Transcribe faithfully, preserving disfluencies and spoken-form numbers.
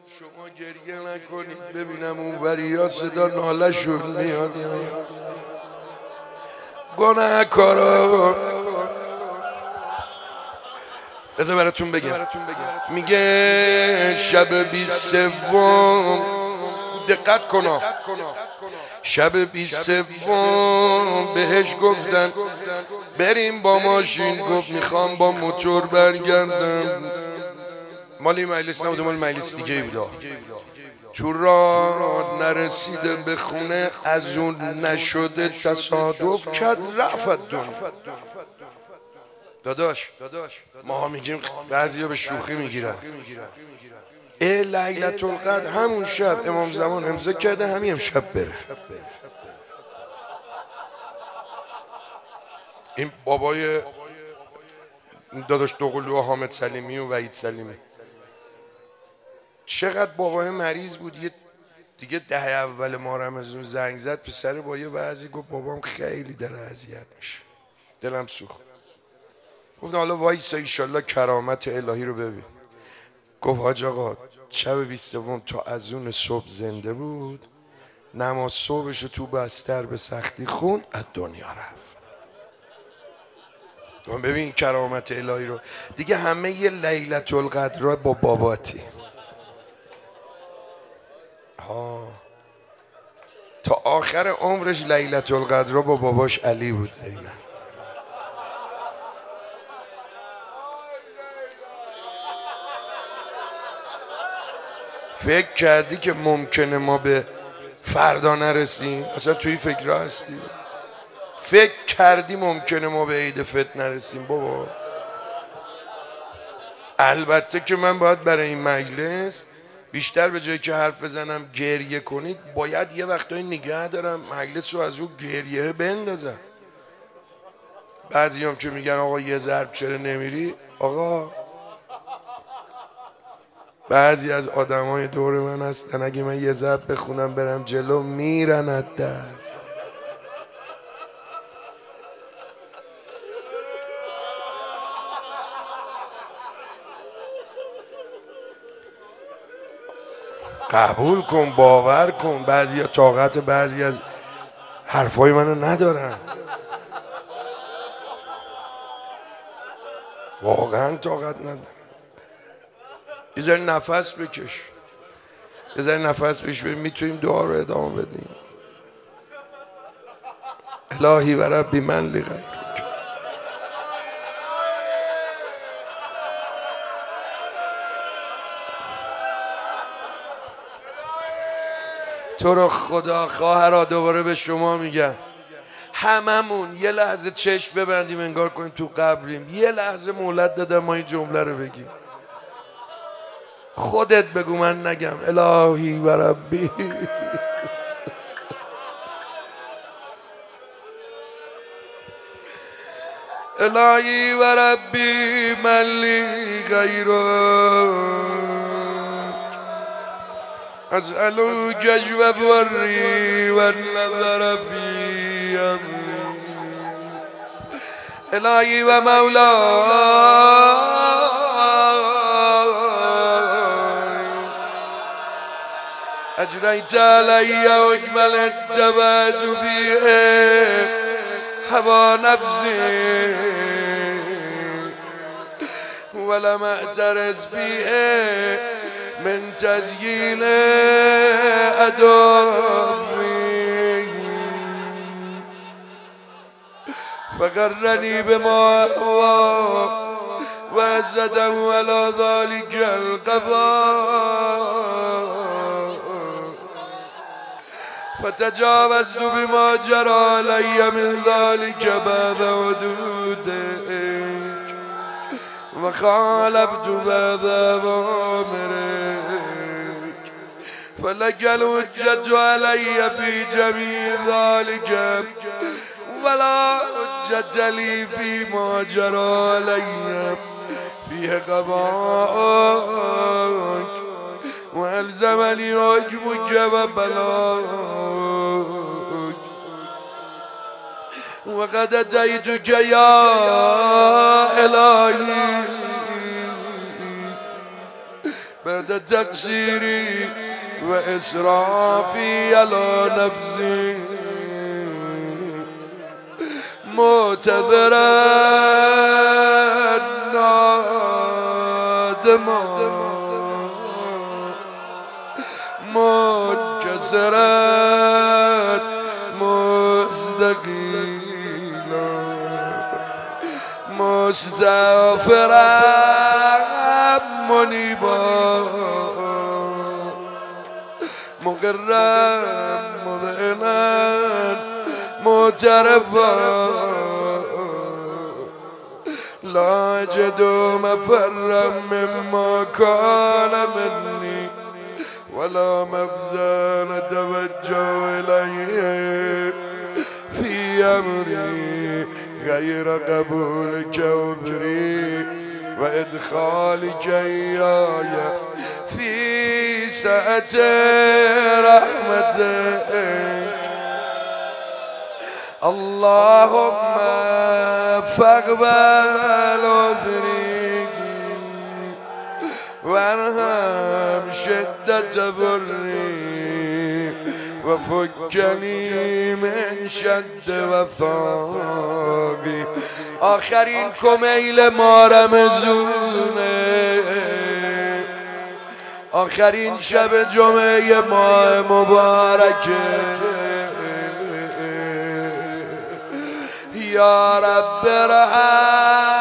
شما گریه نکنید ببینم اون وریا صدا ناله شد میاد. گناه کارا بذار براتون بگم. میگه شب بیست سوم، دقت کنا، شب بیست سوم بهش گفتن بریم با ماشین. گفت میخوام با موتور برگردم. مالی مجلس نبوده، مال مجلس دیگه ای بوده. تو راه نرسیده به خونه، از اون نشده تصادف کرد رفت دنیا. داداش ما میگیم بعضیا به شوخی میگیرن. ای لیلة القدر همون شب امام زمان امضا کرده همین امشب بره. این بابای داداش دوقلو و حامد سلیمی و وحید سلیمی چقدر بابای مریض بود. یه دیگه ده اول ماه رمضان زنگ زد پسر با یه وضعی، گفت بابام خیلی داره اذیت میشه، دلم سوخت. گفت حالا وایسا ایشالله کرامت الهی رو ببین. گفت حاج آقا شب بیست سوم تا از اون صبح زنده بود، نماز صبحش تو بستر به سختی خوند، از دنیا رفت. ببین کرامت الهی رو دیگه. همه یه لیلة القدر با باباتی ها. تا آخر عمرش لیلة القدر با باباش علی بود زینب. فکر کردی که ممکنه ما به فردا نرسیم؟ اصلا توی فکر هستی؟ فکر کردی ممکنه ما به عید فطر نرسیم بابا؟ البته که من باید برای این مجلس بیشتر به جایی که حرف بزنم گریه کنید، باید یه وقتایی نگه دارم مجلس رو از رو گریه بندازم. بعضی هم که میگن آقا یه ضرب چرا نمیری؟ آقا بعضی از آدم های دور من هستن اگه من یه ضرب بخونم برم جلو میرن از دست. قبول کن، باور کن، بعضی ها طاقت بعضی از حرفای منو ندارن. واقعا طاقت ندارن. یه ذره نفس بکش، یه ذره نفس بکش، میتونیم دعا رو ادامه بدیم. الهی و ربی من لغیرک. تو رو خدا خواهرها دوباره به شما میگم، هممون یه لحظه چشم ببندیم انگار کنیم تو قبریم. یه لحظه مهلت دادم ما این جمله رو بگیم. خودت بگو من نگم. الهی و ربی الهی و ربی من لی غیرک اسألو ججو فری و النظر فی امری. الهی و مولا اجریت علی اکمل اتبعت فیه هوا نفسی ولم اعترض فیه من تزیین ادابی فقرنی بما هوا و زدم علی ذلك القضاء فتجاوزت بما جرى علی من ذلك بعد حدودك وخالفت بعد أوامرك فلك الحجة علي في جميع ذلك ولا حجة لي فيما جرى علي فيه قضاءك والزمني حكمك وبلاغك وقد أتيتك يا إلهي بعد تقصيري وإسرافي على نفسي معتذرا نادما منكسرا مستقيلا مستغفرا منيبا مقرا مذعنا معترفا لا أجد مفرا مما كان مني ولا مفزا نتوجه إليه في أمري غير قبول كوثري وإدخالك إياي في سعة رحمتك اللهم فاقبل عذري وارحم شدة بري وفكني من شد وثاقي آخرین کمیل ما رمزونه آخرین شب جمعه ماه مبارکه یا رب ارحم